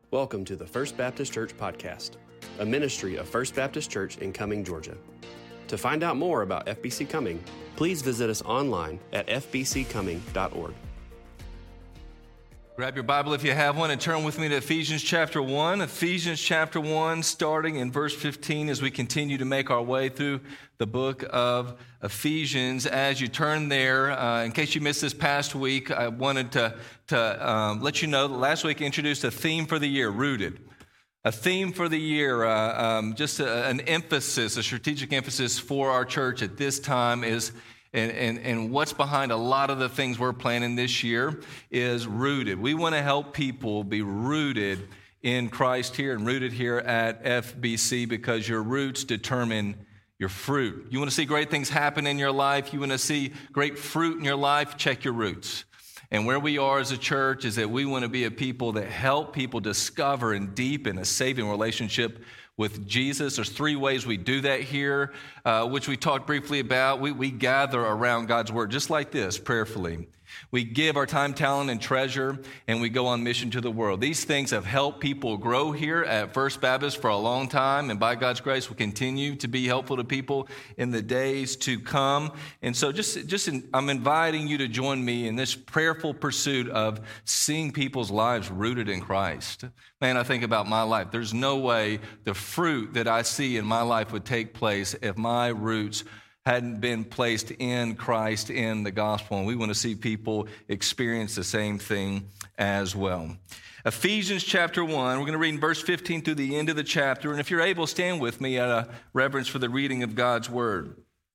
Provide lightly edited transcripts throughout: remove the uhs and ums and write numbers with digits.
Welcome to the First Baptist Church Podcast, a ministry of First Baptist Church in Cumming, Georgia. To find out more about FBC Cumming, please visit us online at fbccumming.org. Grab your Bible if you have one and turn with me to Ephesians chapter 1. Ephesians chapter 1, starting in verse 15 as we continue to make our way through the book of Ephesians. As you turn there, in case you missed this past week, I wanted to let you know that last week I introduced a theme for the year, Rooted. A theme for the year, an emphasis, a strategic emphasis for our church at this time is And what's behind a lot of the things we're planning this year is rooted. We want to help people be rooted in Christ here and rooted here at FBC because your roots determine your fruit. You want to see great things happen in your life? You want to see great fruit in your life? Check your roots. And where we are as a church is that we want to be a people that help people discover and deepen a saving relationship with Jesus. There's three ways we do that here, which we talked briefly about. We gather around God's word just like this, prayerfully. We give our time, talent, and treasure, and we go on mission to the world. These things have helped people grow here at First Baptist for a long time, and by God's grace, will continue to be helpful to people in the days to come. And so I'm inviting you to join me in this prayerful pursuit of seeing people's lives rooted in Christ. Man, I think about my life. There's no way the fruit that I see in my life would take place if my roots hadn't been placed in Christ, in the gospel, and we want to see people experience the same thing as well. Ephesians chapter 1, we're going to read in verse 15 through the end of the chapter, and if you're able, stand with me out of reverence for the reading of God's word.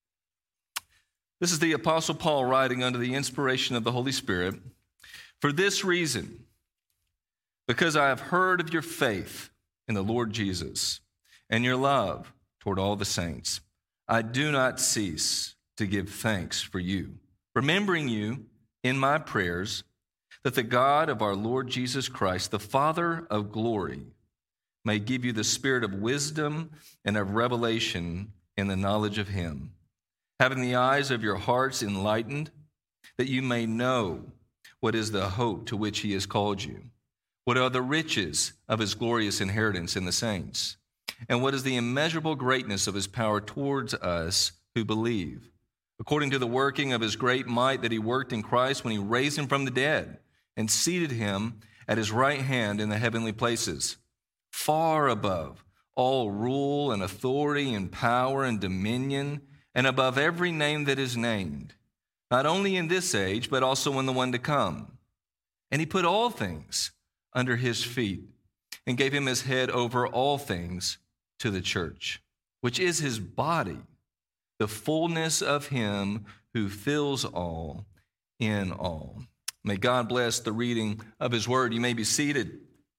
This is the Apostle Paul writing under the inspiration of the Holy Spirit. For this reason, because I have heard of your faith in the Lord Jesus and your love toward all the saints, I do not cease to give thanks for you, remembering you in my prayers, that the God of our Lord Jesus Christ, the Father of glory, may give you the spirit of wisdom and of revelation in the knowledge of him, having the eyes of your hearts enlightened, that you may know what is the hope to which he has called you, what are the riches of his glorious inheritance in the saints, and what is the immeasurable greatness of his power towards us who believe, according to the working of his great might that he worked in Christ when he raised him from the dead and seated him at his right hand in the heavenly places, far above all rule and authority and power and dominion, and above every name that is named, not only in this age, but also in the one to come. And he put all things under his feet and gave him his head over all things to the church, which is his body, the fullness of him who fills all in all. May God bless the reading of his word. You may be seated.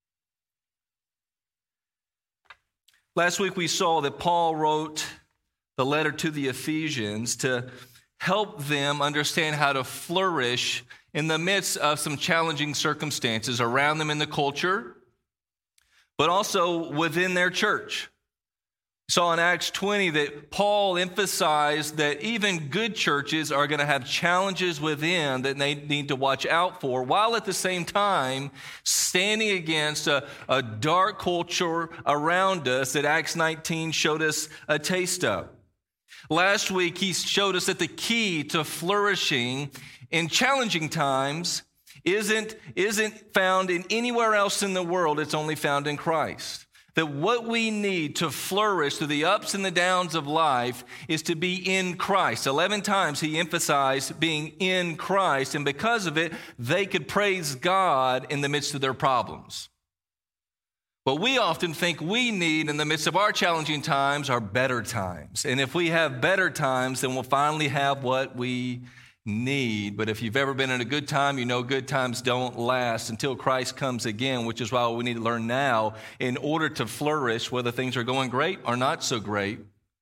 Last week we saw that Paul wrote the letter to the Ephesians to help them understand how to flourish in the midst of some challenging circumstances around them in the culture, but also within their church. We saw in Acts 20 that Paul emphasized that even good churches are going to have challenges within that they need to watch out for, while at the same time standing against a dark culture around us that Acts 19 showed us a taste of. Last week, he showed us that the key to flourishing in challenging times isn't found in anywhere else in the world. It's only found in Christ. That what we need to flourish through the ups and the downs of life is to be in Christ. 11 times he emphasized being in Christ, and because of it, they could praise God in the midst of their problems. What we often think we need in the midst of our challenging times are better times. And if we have better times, then we'll finally have what we need. But if you've ever been in a good time, you know good times don't last until Christ comes again, which is why we need to learn now in order to flourish, whether things are going great or not so great.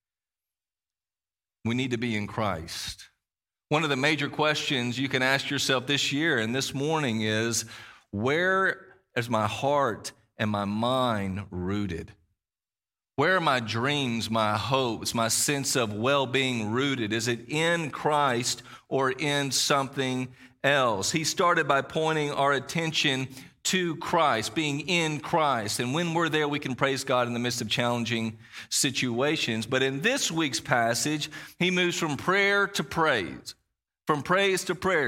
We need to be in Christ. One of the major questions you can ask yourself this year and this morning is, where is my heart and my mind rooted? Where are my dreams, my hopes, my sense of well-being rooted? Is it in Christ or in something else? He started by pointing our attention to Christ, being in Christ. And when we're there, we can praise God in the midst of challenging situations. But in this week's passage, he moves from prayer to praise, from praise to prayer,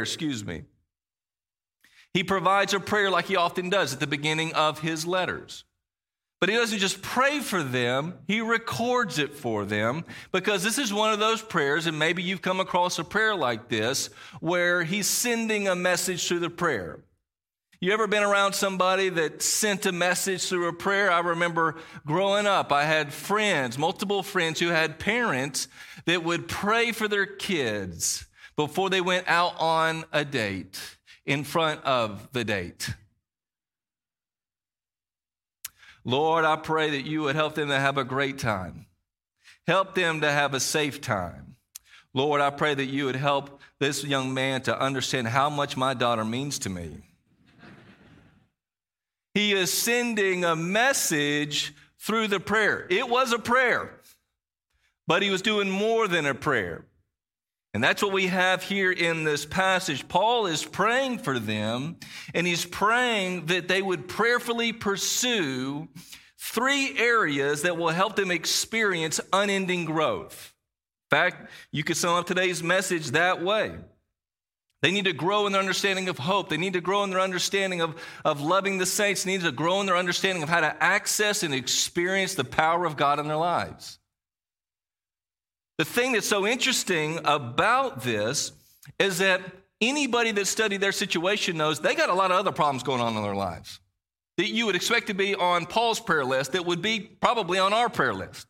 He provides a prayer like he often does at the beginning of his letters. But he doesn't just pray for them, he records it for them, because this is one of those prayers, and maybe you've come across a prayer like this, where he's sending a message through the prayer. You ever been around somebody that sent a message through a prayer? I remember growing up, I had friends, multiple friends who had parents that would pray for their kids before they went out on a date, in front of the date. Lord, I pray that you would help them to have a great time. Help them to have a safe time. Lord, I pray that you would help this young man to understand how much my daughter means to me. He is sending a message through the prayer. It was a prayer, but he was doing more than a prayer. And that's what we have here in this passage. Paul is praying for them, and he's praying that they would prayerfully pursue 3 areas that will help them experience unending growth. In fact, you could sum up today's message that way. They need to grow in their understanding of hope. They need to grow in their understanding of loving the saints. They need to grow in their understanding of how to access and experience the power of God in their lives. The thing that's so interesting about this is that anybody that studied their situation knows they got a lot of other problems going on in their lives that you would expect to be on Paul's prayer list that would be probably on our prayer list.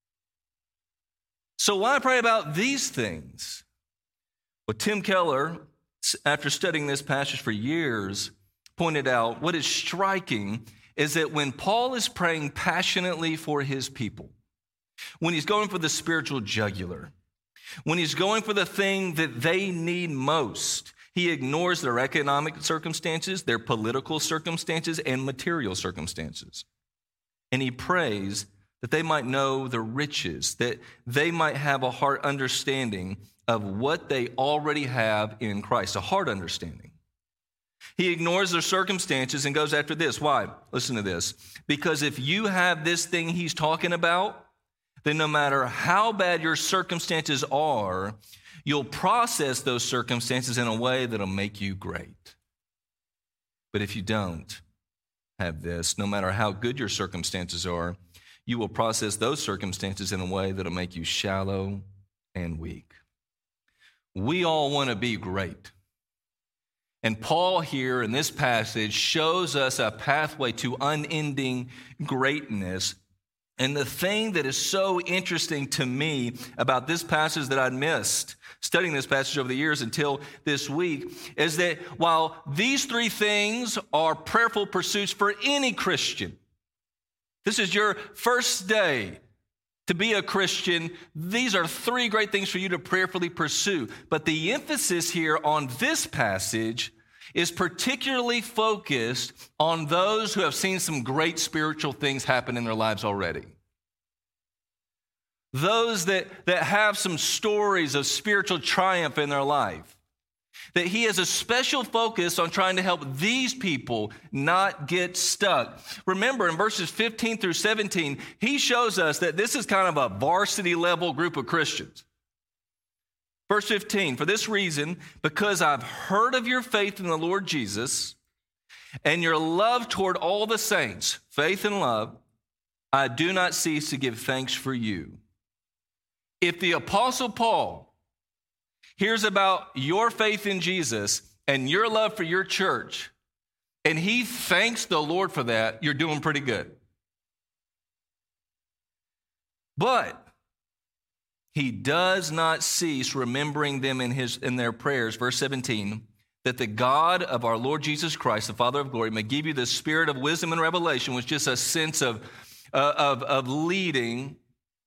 So why pray about these things? Well, Tim Keller, after studying this passage for years, pointed out what is striking is that when Paul is praying passionately for his people, when he's going for the spiritual jugular, when he's going for the thing that they need most, he ignores their economic circumstances, their political circumstances, and material circumstances. And he prays that they might know the riches, that they might have a heart understanding of what they already have in Christ, a heart understanding. He ignores their circumstances and goes after this. Why? Listen to this. Because if you have this thing he's talking about, then no matter how bad your circumstances are, you'll process those circumstances in a way that'll make you great. But if you don't have this, no matter how good your circumstances are, you will process those circumstances in a way that'll make you shallow and weak. We all want to be great. And Paul here in this passage shows us a pathway to unending greatness. And the thing that is so interesting to me about this passage that I'd missed, studying this passage over the years until this week, is that while these 3 things are prayerful pursuits for any Christian, this is your first day to be a Christian, these are 3 great things for you to prayerfully pursue. But the emphasis here on this passage is particularly focused on those who have seen some great spiritual things happen in their lives already. Those that have some stories of spiritual triumph in their life. That he has a special focus on trying to help these people not get stuck. Remember, in verses 15 through 17, he shows us that this is kind of a varsity level group of Christians. Verse 15, for this reason, because I've heard of your faith in the Lord Jesus and your love toward all the saints, faith and love, I do not cease to give thanks for you. If the Apostle Paul hears about your faith in Jesus and your love for your church, and he thanks the Lord for that, you're doing pretty good. But he does not cease remembering them in their prayers. Verse 17, that the God of our Lord Jesus Christ, the Father of glory, may give you the spirit of wisdom and revelation, which is just a sense of leading.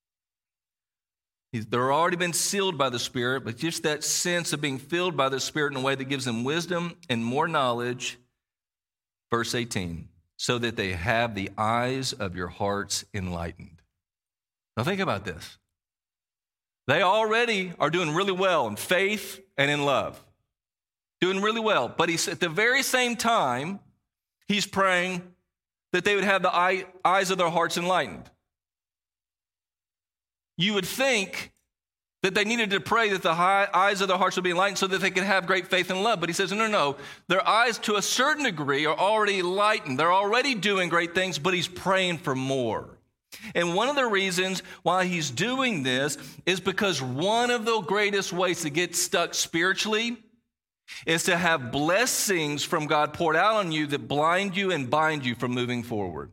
They're already been sealed by the Spirit, but just that sense of being filled by the Spirit in a way that gives them wisdom and more knowledge. Verse 18, so that they have the eyes of your hearts enlightened. Now think about this. They already are doing really well in faith and in love. Doing really well. But at the very same time, He's praying that they would have the eyes of their hearts enlightened. You would think that they needed to pray that the eyes of their hearts would be enlightened so that they could have great faith and love. But he says, no. Their eyes, to a certain degree, are already enlightened. They're already doing great things, but he's praying for more. And one of the reasons why he's doing this is because one of the greatest ways to get stuck spiritually is to have blessings from God poured out on you that blind you and bind you from moving forward.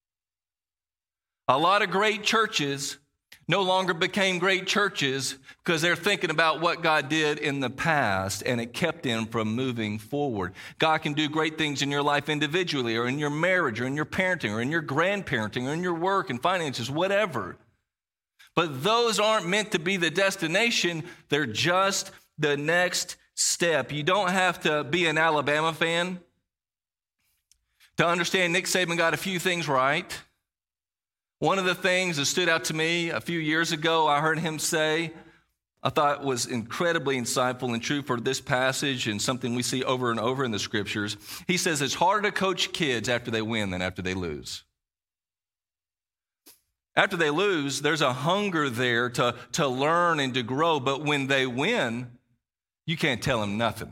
A lot of great churches no longer became great churches because they're thinking about what God did in the past, and it kept them from moving forward. God can do great things in your life individually, or in your marriage, or in your parenting, or in your grandparenting, or in your work and finances, whatever. But those aren't meant to be the destination. They're just the next step. You don't have to be an Alabama fan to understand Nick Saban got a few things right. One of the things that stood out to me a few years ago, I heard him say, I thought was incredibly insightful and true for this passage and something we see over and over in the scriptures. He says it's harder to coach kids after they win than after they lose. After they lose, there's a hunger there to learn and to grow, but when they win, you can't tell them nothing.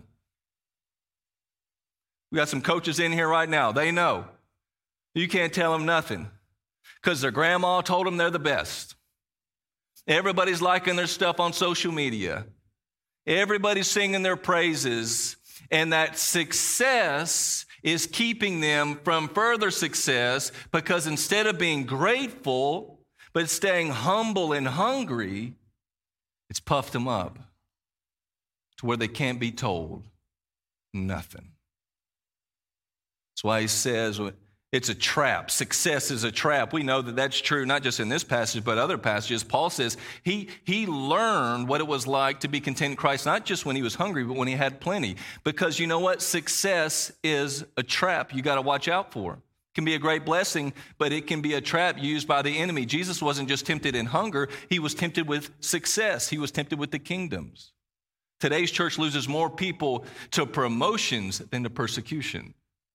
We got some coaches in here right now. They know. You can't tell them nothing because their grandma told them they're the best. Everybody's liking their stuff on social media. Everybody's singing their praises, and that success is keeping them from further success because instead of being grateful, but staying humble and hungry, it's puffed them up to where they can't be told nothing. That's why he says it's a trap. Success is a trap. We know that that's true, not just in this passage, but other passages. Paul says he learned what it was like to be content in Christ, not just when he was hungry, but when he had plenty. Because you know what? Success is a trap you got to watch out for. It can be a great blessing, but it can be a trap used by the enemy. Jesus wasn't just tempted in hunger. He was tempted with success. He was tempted with the kingdoms. Today's church loses more people to promotions than to persecution.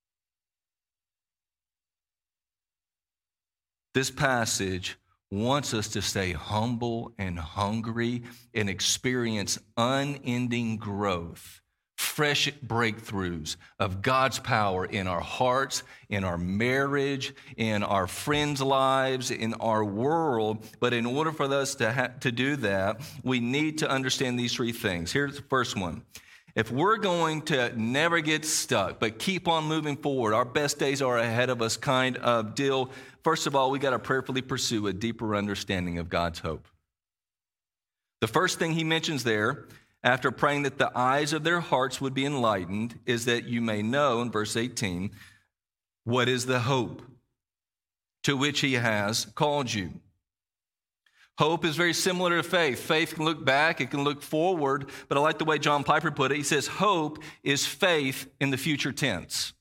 This passage wants us to stay humble and hungry and experience unending growth, fresh breakthroughs of God's power in our hearts, in our marriage, in our friends' lives, in our world. But in order for us to do that, we need to understand these three things. Here's the first one. If we're going to never get stuck, but keep on moving forward, our best days are ahead of us kind of deal, first of all, we got to prayerfully pursue a deeper understanding of God's hope. The first thing he mentions there, after praying that the eyes of their hearts would be enlightened, is that you may know, in verse 18, what is the hope to which he has called you. Hope is very similar to faith. Faith can look back, it can look forward, but I like the way John Piper put it. He says, hope is faith in the future tense.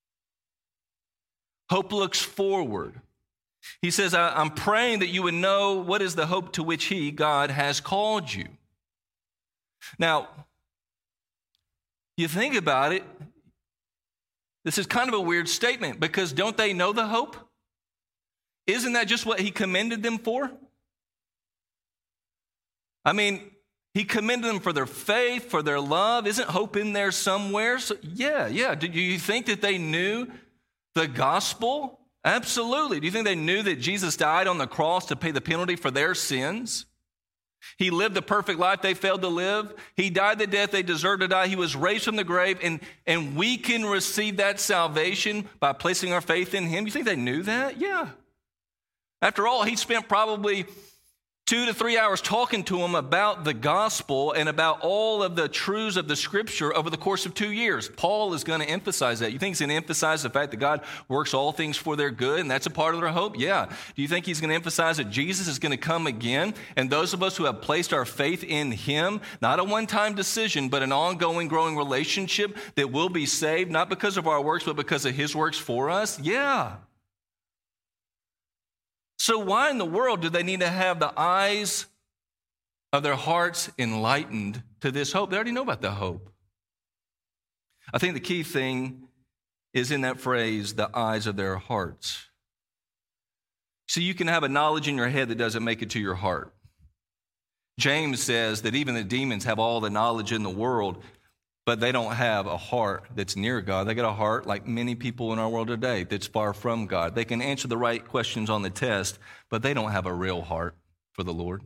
Hope looks forward. He says, I'm praying that you would know what is the hope to which he, God, has called you. Now, you think about it, this is kind of a weird statement because don't they know the hope? Isn't that just what he commended them for? I mean, he commended them for their faith, for their love. Isn't hope in there somewhere? So, yeah. Do you think that they knew the gospel? Absolutely. Do you think they knew that Jesus died on the cross to pay the penalty for their sins? He lived the perfect life they failed to live. He died the death they deserved to die. He was raised from the grave, and we can receive that salvation by placing our faith in him. You think they knew that? Yeah. After all, he spent probably 2 to 3 hours talking to them about the gospel and about all of the truths of the scripture over the course of 2 years. Paul is going to emphasize that. You think he's going to emphasize the fact that God works all things for their good and that's a part of their hope? Yeah. Do you think he's going to emphasize that Jesus is going to come again and those of us who have placed our faith in him, not a one-time decision, but an ongoing, growing relationship that will be saved, not because of our works, but because of his works for us? Yeah. So why in the world do they need to have the eyes of their hearts enlightened to this hope? They already know about the hope. I think the key thing is in that phrase, the eyes of their hearts. So you can have a knowledge in your head that doesn't make it to your heart. James says that even the demons have all the knowledge in the world, but they don't have a heart that's near God. They got a heart, like many people in our world today, that's far from God. They can answer the right questions on the test, but they don't have a real heart for the Lord.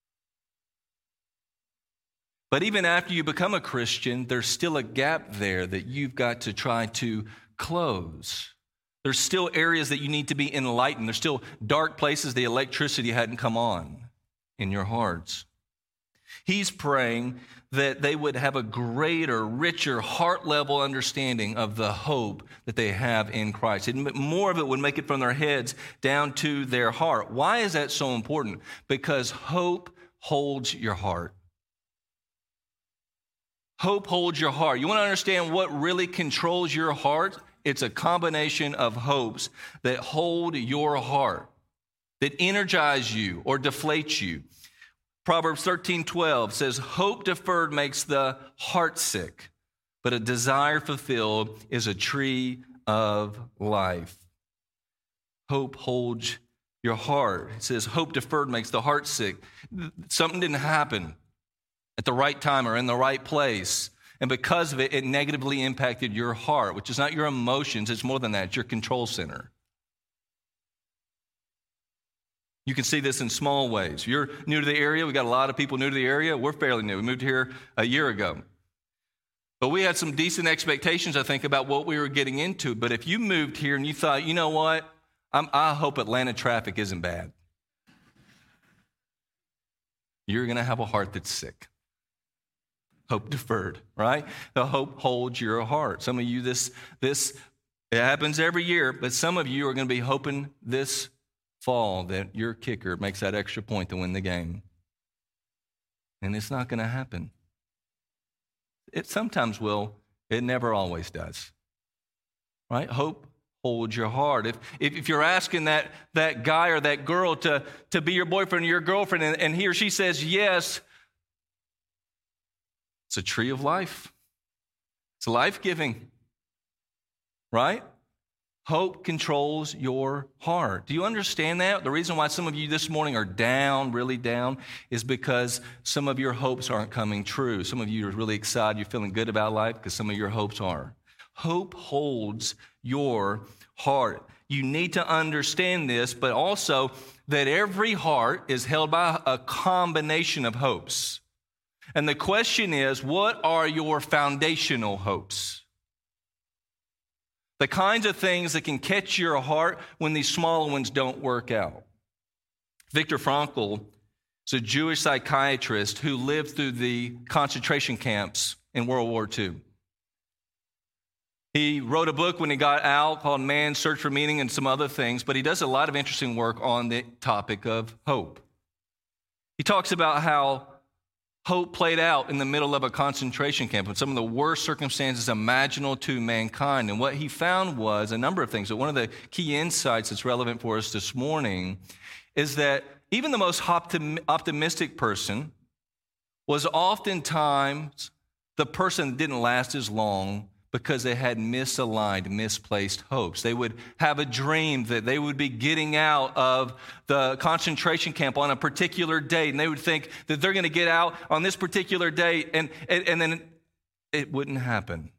But even after you become a Christian, there's still a gap there that you've got to try to close. There's still areas that you need to be enlightened. There's still dark places the electricity hadn't come on in your hearts. He's praying that they would have a greater, richer, heart-level understanding of the hope that they have in Christ. More of it would make it from their heads down to their heart. Why is that so important? Because hope holds your heart. Hope holds your heart. You want to understand what really controls your heart? It's a combination of hopes that hold your heart, that energize you or deflate you. Proverbs 13:12 says, hope deferred makes the heart sick, but a desire fulfilled is a tree of life. Hope holds your heart. It says, hope deferred makes the heart sick. Something didn't happen at the right time or in the right place. And because of it, it negatively impacted your heart, which is not your emotions. It's more than that. It's your control center. You can see this in small ways. You're new to the area. We got a lot of people new to the area. We're fairly new. We moved here a year ago. But we had some decent expectations, I think, about what we were getting into. But if you moved here and you thought, you know what? I hope Atlanta traffic isn't bad. You're going to have a heart that's sick. Hope deferred, right? The hope holds your heart. Some of you, this it happens every year, but some of you are going to be hoping this fall that your kicker makes that extra point to win the game. And it's not going to happen. It sometimes will. It never always does. Right? Hope holds your heart. If you're asking that guy or that girl to be your boyfriend or your girlfriend and he or she says yes, it's a tree of life. It's life-giving, right? Hope controls your heart. Do you understand that? The reason why some of you this morning are down, really down, is because some of your hopes aren't coming true. Some of you are really excited. You're feeling good about life because some of your hopes are. Hope holds your heart. You need to understand this, but also that every heart is held by a combination of hopes. And the question is, what are your foundational hopes? The kinds of things that can catch your heart when these smaller ones don't work out. Viktor Frankl is a Jewish psychiatrist who lived through the concentration camps in World War II. He wrote a book when he got out called Man's Search for Meaning and some other things, but he does a lot of interesting work on the topic of hope. He talks about how hope played out in the middle of a concentration camp in some of the worst circumstances imaginable to mankind. And what he found was a number of things. But one of the key insights that's relevant for us this morning is that even the most optimistic person was oftentimes the person that didn't last as long because they had misaligned, misplaced hopes. They would have a dream that they would be getting out of the concentration camp on a particular date, and they would think that they're going to get out on this particular date, and then it wouldn't happen. And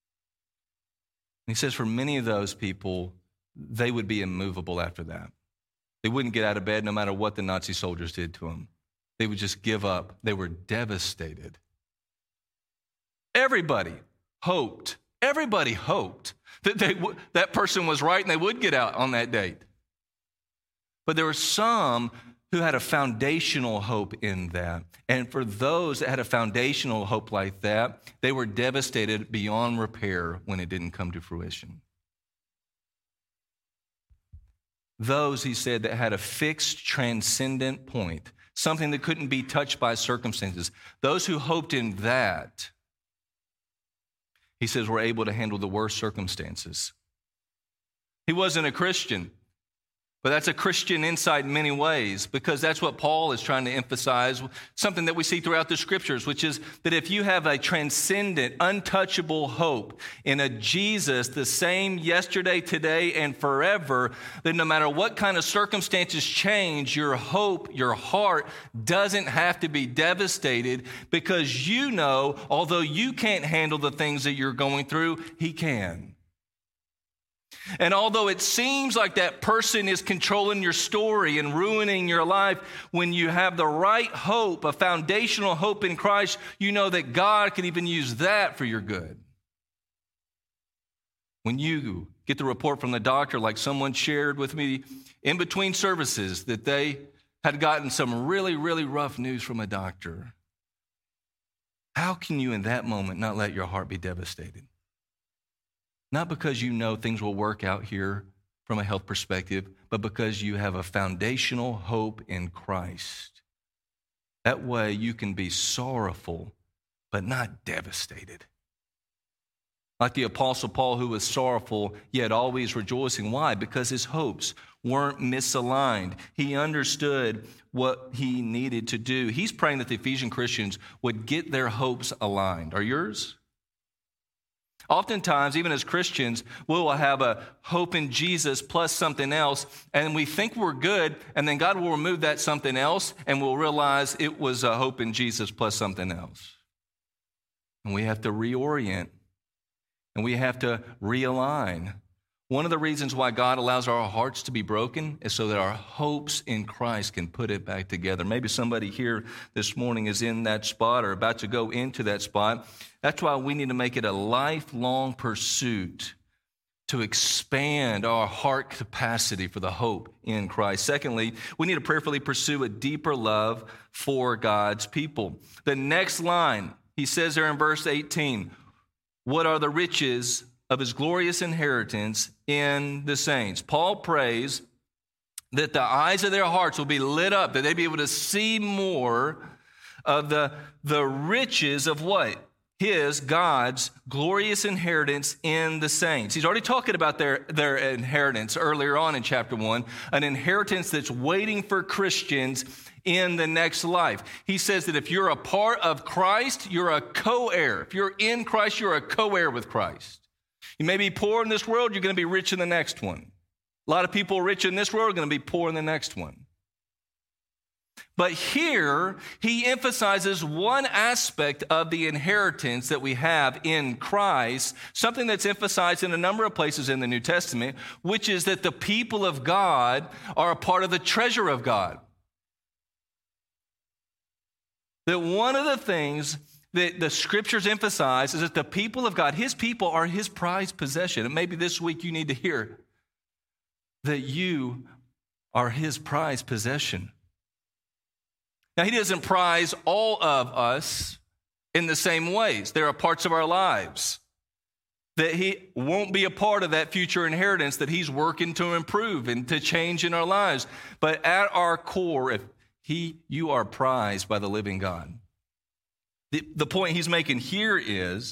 he says for many of those people, they would be immovable after that. They wouldn't get out of bed no matter what the Nazi soldiers did to them. They would just give up. They were devastated. Everybody hoped that that person was right and they would get out on that date. But there were some who had a foundational hope in that. And for those that had a foundational hope like that, they were devastated beyond repair when it didn't come to fruition. Those, he said, that had a fixed transcendent point, something that couldn't be touched by circumstances, those who hoped in that, he says, were able to handle the worst circumstances. He wasn't a Christian, But that's a Christian insight in many ways, because that's what Paul is trying to emphasize, something that we see throughout the scriptures, which is that if you have a transcendent, untouchable hope in a Jesus, the same yesterday, today, and forever, then no matter what kind of circumstances change, your hope, your heart doesn't have to be devastated, because you know, although you can't handle the things that you're going through, he can. And although it seems like that person is controlling your story and ruining your life, when you have the right hope, a foundational hope in Christ, you know that God can even use that for your good. When you get the report from the doctor, like someone shared with me in between services, that they had gotten some really, really rough news from a doctor, how can you in that moment not let your heart be devastated? Not because you know things will work out here from a health perspective, but because you have a foundational hope in Christ. That way you can be sorrowful, but not devastated. Like the Apostle Paul, who was sorrowful, yet always rejoicing. Why? Because his hopes weren't misaligned. He understood what he needed to do. He's praying that the Ephesian Christians would get their hopes aligned. Are yours? Oftentimes, even as Christians, we will have a hope in Jesus plus something else, and we think we're good, and then God will remove that something else, and we'll realize it was a hope in Jesus plus something else. And we have to reorient, and we have to realign. One of the reasons why God allows our hearts to be broken is so that our hopes in Christ can put it back together. Maybe somebody here this morning is in that spot or about to go into that spot. That's why we need to make it a lifelong pursuit to expand our heart capacity for the hope in Christ. Secondly, we need to prayerfully pursue a deeper love for God's people. The next line, he says there in verse 18, what are the riches of his glorious inheritance in the saints? Paul prays that the eyes of their hearts will be lit up, that they'd be able to see more of the riches of what? God's glorious inheritance in the saints. He's already talking about their inheritance earlier on in chapter 1, an inheritance that's waiting for Christians in the next life. He says that if you're a part of Christ, you're a co-heir. If you're in Christ, you're a co-heir with Christ. You may be poor in this world, you're going to be rich in the next one. A lot of people rich in this world are going to be poor in the next one. But here, he emphasizes one aspect of the inheritance that we have in Christ, something that's emphasized in a number of places in the New Testament, which is that the people of God are a part of the treasure of God. That one of the things that the scriptures emphasize is that the people of God, his people, are his prized possession. And maybe this week you need to hear that you are his prized possession. Now, he doesn't prize all of us in the same ways. There are parts of our lives that he won't be a part of that future inheritance that he's working to improve and to change in our lives. But at our core, you are prized by the living God. The point he's making here is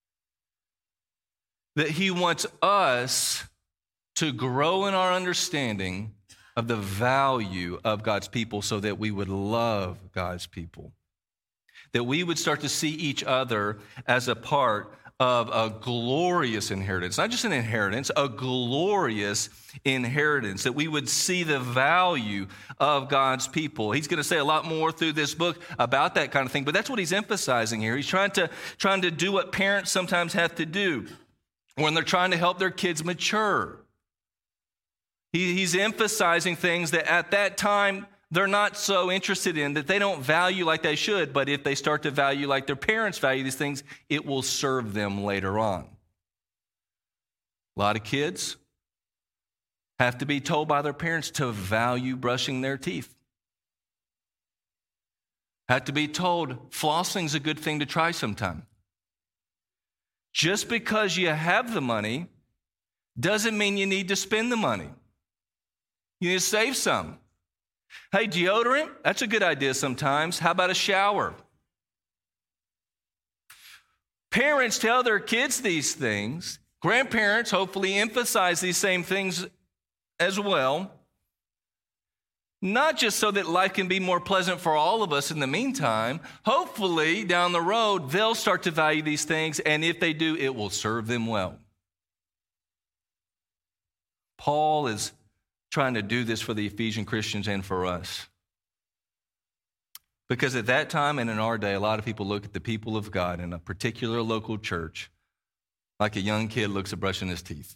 that he wants us to grow in our understanding of the value of God's people so that we would love God's people. That we would start to see each other as a part of a glorious inheritance. Not just an inheritance, a glorious inheritance. That we would see the value of God's people. He's going to say a lot more through this book about that kind of thing, but that's what he's emphasizing here. He's trying to do what parents sometimes have to do when they're trying to help their kids mature. He's emphasizing things that at that time they're not so interested in, that they don't value like they should, but if they start to value like their parents value these things, it will serve them later on. A lot of kids have to be told by their parents to value brushing their teeth. Have to be told flossing's a good thing to try sometime. Just because you have the money doesn't mean you need to spend the money. You need to save some. Hey, deodorant, that's a good idea sometimes. How about a shower? Parents tell their kids these things. Grandparents hopefully emphasize these same things as well. not just so that life can be more pleasant for all of us in the meantime. Hopefully, down the road, they'll start to value these things, and if they do, it will serve them well. Paul is trying to do this for the Ephesian Christians and for us. Because at that time and in our day, a lot of people look at the people of God in a particular local church like a young kid looks at brushing his teeth.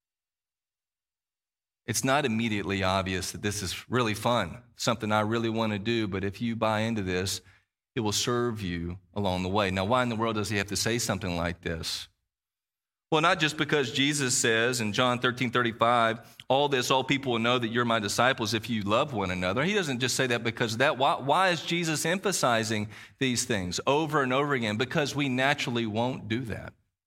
It's not immediately obvious that this is really fun, something I really want to do, but if you buy into this, it will serve you along the way. Now, why in the world does he have to say something like this? Well, not just because Jesus says in John 13:35, all people will know that you're my disciples if you love one another. He doesn't just say that because of that. Why is Jesus emphasizing these things over and over again? Because we naturally won't do that.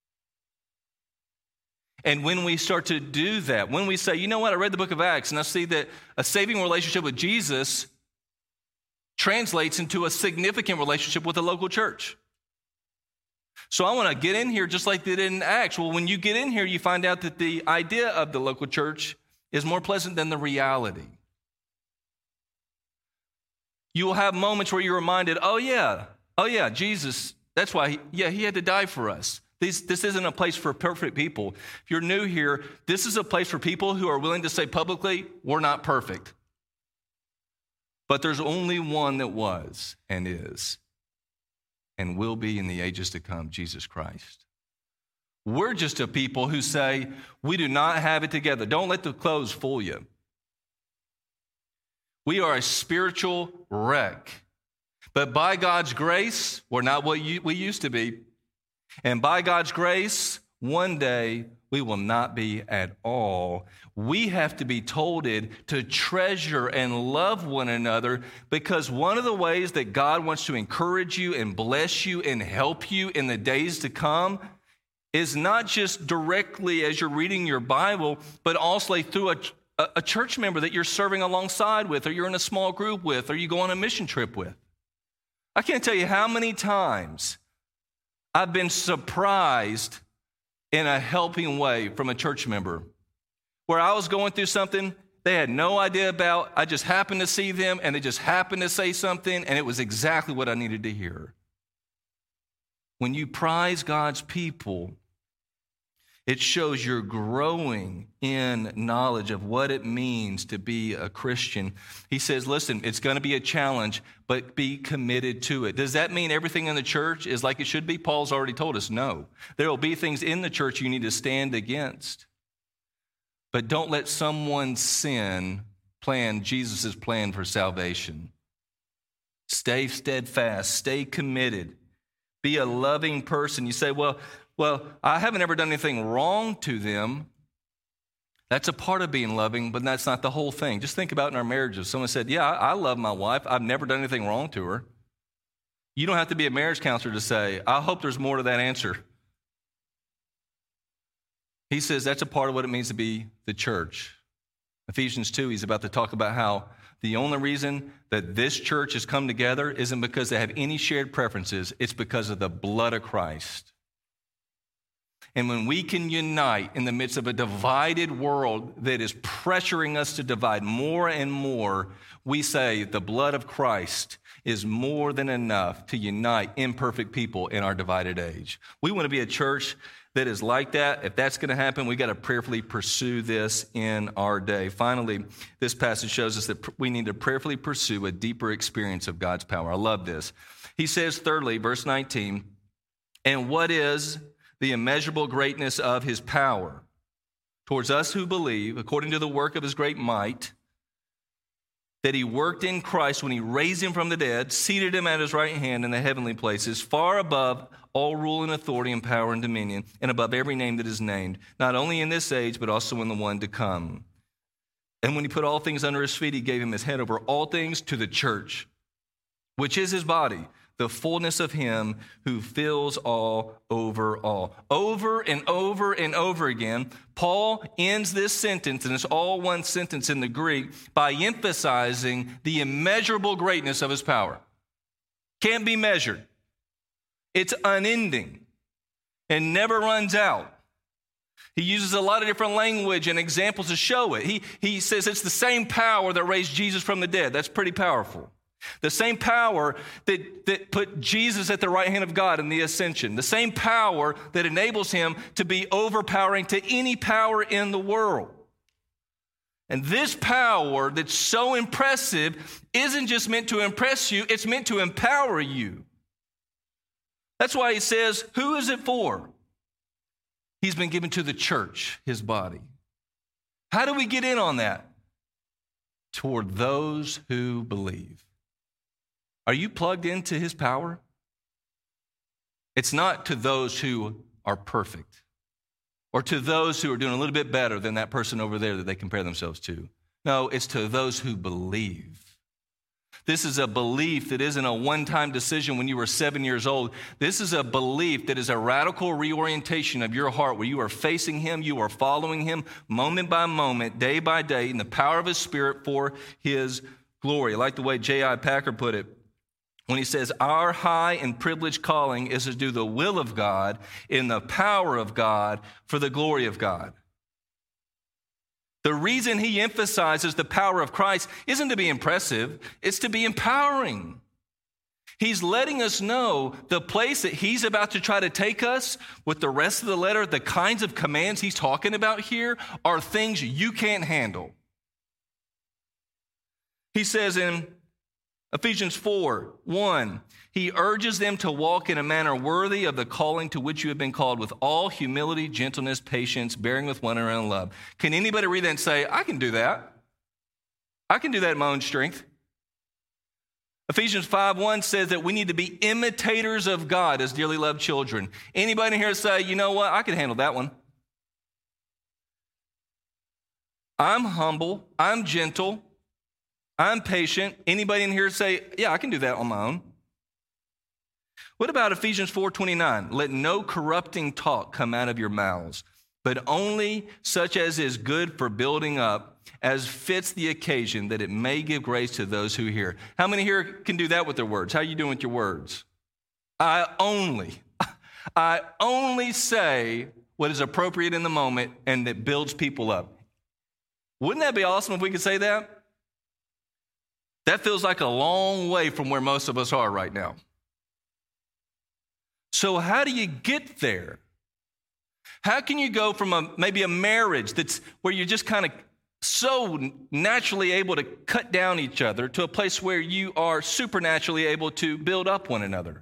And when we start to do that, when we say, you know what, I read the book of Acts and I see that a saving relationship with Jesus translates into a significant relationship with a local church. So I want to get in here just like they did in Acts. Well, when you get in here, you find out that the idea of the local church is more pleasant than the reality. You will have moments where you're reminded, oh yeah, Jesus, that's why, he had to die for us. This isn't a place for perfect people. If you're new here, this is a place for people who are willing to say publicly, we're not perfect. But there's only one that was and is and will be in the ages to come, Jesus Christ. We're just a people who say, we do not have it together. Don't let the clothes fool you. We are a spiritual wreck. But by God's grace, we're not what we used to be. And by God's grace, one day we will not be at all. We have to be told to treasure and love one another, because one of the ways that God wants to encourage you and bless you and help you in the days to come is not just directly as you're reading your Bible, but also through a church member that you're serving alongside with, or you're in a small group with, or you go on a mission trip with. I can't tell you how many times I've been surprised in a helping way from a church member where I was going through something they had no idea about. I just happened to see them and they just happened to say something, and it was exactly what I needed to hear. When you prize God's people, it shows you're growing in knowledge of what it means to be a Christian. He says, listen, it's going to be a challenge, but be committed to it. Does that mean everything in the church is like it should be? Paul's already told us no. There will be things in the church you need to stand against. But don't let someone's sin plan Jesus' plan for salvation. Stay steadfast, stay committed. Be a loving person. You say, well, I haven't ever done anything wrong to them. That's a part of being loving, but that's not the whole thing. Just think about in our marriages. Someone said, yeah, I love my wife. I've never done anything wrong to her. You don't have to be a marriage counselor to say, I hope there's more to that answer. He says that's a part of what it means to be the church. Ephesians 2, he's about to talk about how the only reason that this church has come together isn't because they have any shared preferences. It's because of the blood of Christ. And when we can unite in the midst of a divided world that is pressuring us to divide more and more, we say the blood of Christ is more than enough to unite imperfect people in our divided age. We want to be a church that is like that. If that's going to happen, we got to prayerfully pursue this in our day. Finally, this passage shows us that we need to prayerfully pursue a deeper experience of God's power. I love this. He says, thirdly, verse 19, and what is the immeasurable greatness of his power towards us who believe, according to the work of his great might, that he worked in Christ when he raised him from the dead, seated him at his right hand in the heavenly places, far above all rule and authority and power and dominion, and above every name that is named, not only in this age, but also in the one to come. And when he put all things under his feet, he gave him his head over all things to the church, which is his body, the fullness of him who fills all over all. Over and over and over again, Paul ends this sentence, and it's all one sentence in the Greek, by emphasizing the immeasurable greatness of his power. Can't be measured. It's unending and never runs out. He uses a lot of different language and examples to show it. He says it's the same power that raised Jesus from the dead. That's pretty powerful. The same power that put Jesus at the right hand of God in the ascension. The same power that enables him to be overpowering to any power in the world. And this power that's so impressive isn't just meant to impress you, it's meant to empower you. That's why he says, who is it for? He's been given to the church, his body. How do we get in on that? Toward those who believe. Are you plugged into his power? It's not to those who are perfect or to those who are doing a little bit better than that person over there that they compare themselves to. No, it's to those who believe. This is a belief that isn't a one-time decision when you were 7 years old. This is a belief that is a radical reorientation of your heart where you are facing him, you are following him moment by moment, day by day, in the power of his Spirit for his glory. I like the way J.I. Packer put it when he says, our high and privileged calling is to do the will of God in the power of God for the glory of God. The reason he emphasizes the power of Christ isn't to be impressive, it's to be empowering. He's letting us know the place that he's about to try to take us with the rest of the letter, the kinds of commands he's talking about here are things you can't handle. He says in Ephesians 4:1, he urges them to walk in a manner worthy of the calling to which you have been called with all humility, gentleness, patience, bearing with one another in love. Can anybody read that and say, I can do that? I can do that in my own strength. Ephesians 5:1 says that we need to be imitators of God as dearly loved children. Anybody in here say, you know what, I can handle that one. I'm humble, I'm gentle, I'm patient. Anybody in here say, yeah, I can do that on my own? What about Ephesians 4:29? Let no corrupting talk come out of your mouths, but only such as is good for building up, as fits the occasion, that it may give grace to those who hear. How many here can do that with their words? How are you doing with your words? I only say what is appropriate in the moment and that builds people up. Wouldn't that be awesome if we could say that? That feels like a long way from where most of us are right now. So how do you get there? How can you go from maybe a marriage that's where you're just kind of so naturally able to cut down each other to a place where you are supernaturally able to build up one another?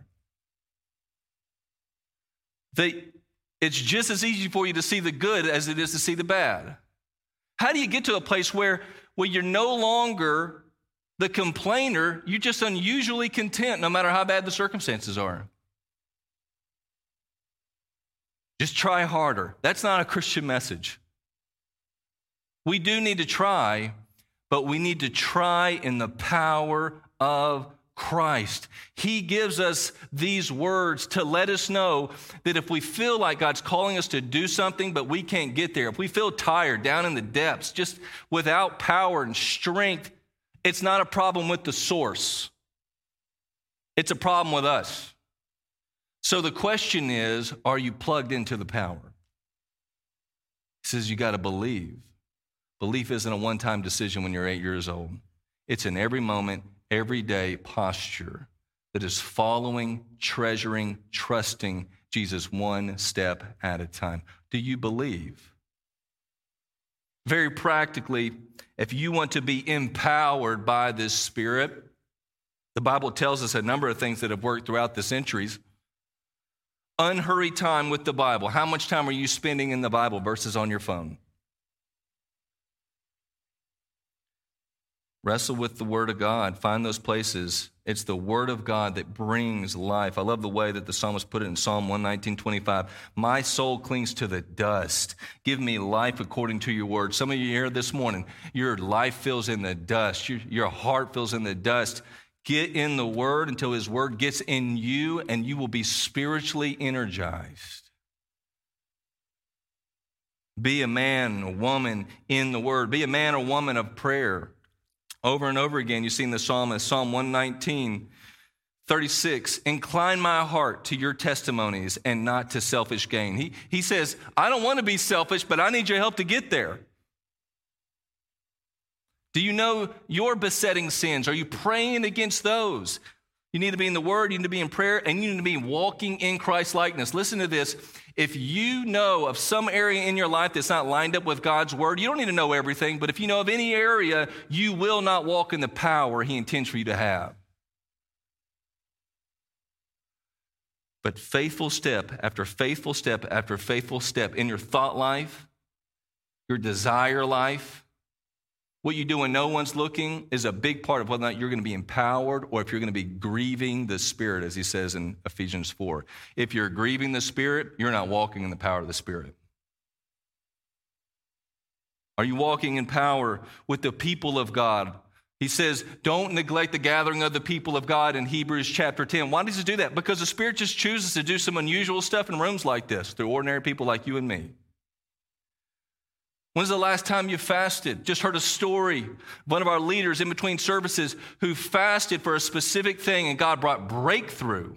It's just as easy for you to see the good as it is to see the bad. How do you get to a place where you're no longer the complainer, you're just unusually content no matter how bad the circumstances are? Just try harder. That's not a Christian message. We do need to try, but we need to try in the power of Christ. He gives us these words to let us know that if we feel like God's calling us to do something, but we can't get there, if we feel tired, down in the depths, just without power and strength, it's not a problem with the source. It's a problem with us. So the question is, are you plugged into the power? He says you got to believe. Belief isn't a one-time decision when you're 8 years old. It's an every moment, every day posture that is following, treasuring, trusting Jesus one step at a time. Do you believe? Very practically, if you want to be empowered by this Spirit, the Bible tells us a number of things that have worked throughout the centuries. Unhurried time with the Bible. How much time are you spending in the Bible versus on your phone? Wrestle with the Word of God. Find those places. It's the Word of God that brings life. I love the way that the psalmist put it in Psalm 119:25. My soul clings to the dust. Give me life according to your word. Some of you here this morning, your life feels in the dust. Your heart feels in the dust. Get in the Word until His Word gets in you, and you will be spiritually energized. Be a man, a woman in the Word. Be a man or woman of prayer. Over and over again, you've seen the psalmist, Psalm 119, 36, incline my heart to your testimonies and not to selfish gain. He says, I don't want to be selfish, but I need your help to get there. Do you know your besetting sins? Are you praying against those? You need to be in the Word, you need to be in prayer, and you need to be walking in Christ's likeness. Listen to this. If you know of some area in your life that's not lined up with God's Word, you don't need to know everything, but if you know of any area, you will not walk in the power He intends for you to have. But faithful step after faithful step after faithful step in your thought life, your desire life, what you do when no one's looking is a big part of whether or not you're going to be empowered or if you're going to be grieving the Spirit, as he says in Ephesians 4. If you're grieving the Spirit, you're not walking in the power of the Spirit. Are you walking in power with the people of God? He says, don't neglect the gathering of the people of God in Hebrews chapter 10. Why does he do that? Because the Spirit just chooses to do some unusual stuff in rooms like this through ordinary people like you and me. When's the last time you fasted? Just heard a story. One of our leaders in between services who fasted for a specific thing and God brought breakthrough.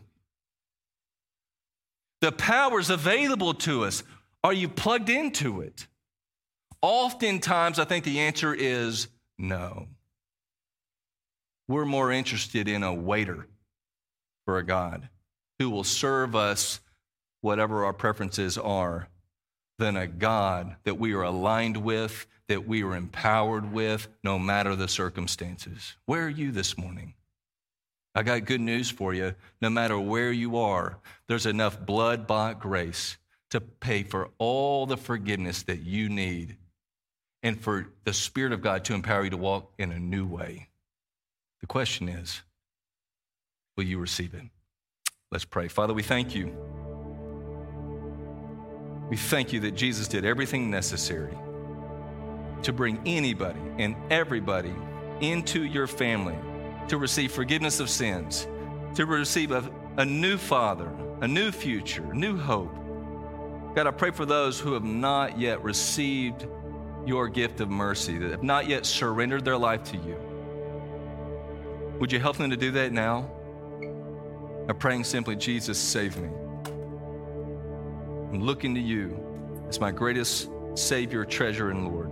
The power's available to us. Are you plugged into it? Oftentimes, I think the answer is no. We're more interested in a waiter for a God who will serve us whatever our preferences are than a God that we are aligned with, that we are empowered with, no matter the circumstances. Where are you this morning? I got good news for you. No matter where you are, there's enough blood-bought grace to pay for all the forgiveness that you need and for the Spirit of God to empower you to walk in a new way. The question is, will you receive it? Let's pray. Father, we thank you. We thank you that Jesus did everything necessary to bring anybody and everybody into your family, to receive forgiveness of sins, to receive a new Father, a new future, a new hope. God, I pray for those who have not yet received your gift of mercy, that have not yet surrendered their life to you. Would you help them to do that now? I'm praying simply, Jesus, save me. I'm looking to you as my greatest Savior, treasure, and Lord.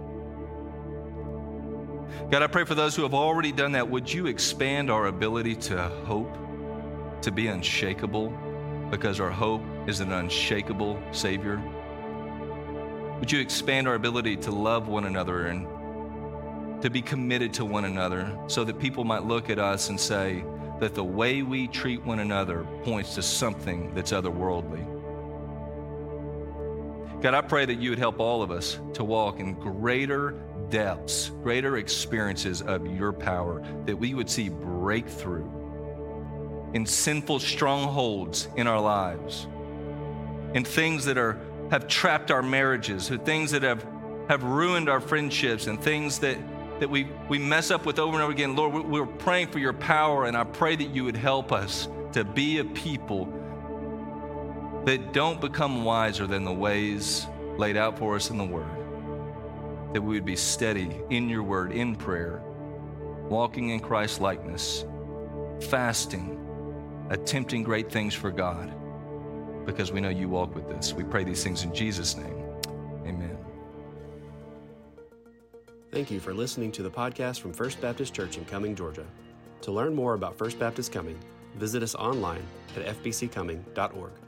God, I pray for those who have already done that. Would you expand our ability to hope, to be unshakable, because our hope is an unshakable Savior? Would you expand our ability to love one another and to be committed to one another so that people might look at us and say that the way we treat one another points to something that's otherworldly. God, I pray that you would help all of us to walk in greater depths, greater experiences of your power, that we would see breakthrough in sinful strongholds in our lives, in things that have trapped our marriages, things that have ruined our friendships, and things that we mess up with over and over again. Lord, we're praying for your power, and I pray that you would help us to be a people that don't become wiser than the ways laid out for us in the Word, that we would be steady in your Word, in prayer, walking in Christ's likeness, fasting, attempting great things for God, because we know you walk with us. We pray these things in Jesus' name. Amen. Thank you for listening to the podcast from First Baptist Church in Cumming, Georgia. To learn more about First Baptist Cumming, visit us online at fbccumming.org.